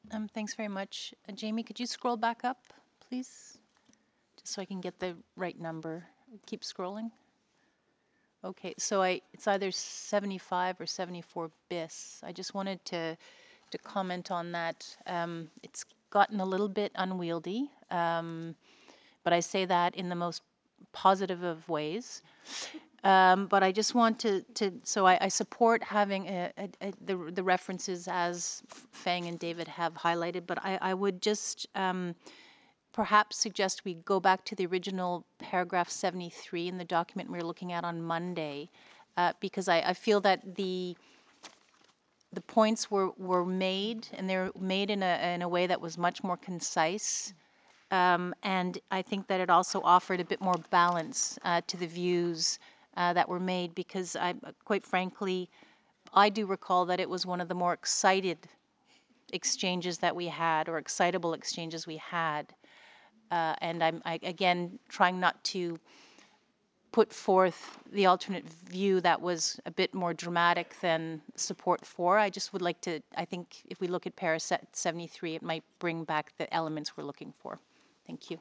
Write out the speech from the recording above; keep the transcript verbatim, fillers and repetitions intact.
Um, thanks very much. Uh, Jamie, could you scroll back up, please? Just so I can get the right number. Keep scrolling. Okay, so I it's either seventy-five or seventy-four bis. I just wanted to to comment on that. Um, it's gotten a little bit unwieldy, um, but I say that in the most positive of ways. Um, but I just want to, to so I, I support having a, a, a, the, the references as Fang and David have highlighted, but I, I would just um, perhaps suggest we go back to the original paragraph seventy-three in the document we were looking at on Monday, uh, because I, I feel that the the points were, were made, and they're made in a, in a way that was much more concise. Um, and I think that it also offered a bit more balance uh, to the views uh, that were made, because I, quite frankly, I do recall that it was one of the more excited exchanges that we had, or excitable exchanges we had. Uh, and I'm, I, again, trying not to put forth the alternate view that was a bit more dramatic than support for. I just would like to, I think if we look at para seventy-three, it might bring back the elements we're looking for. Thank you.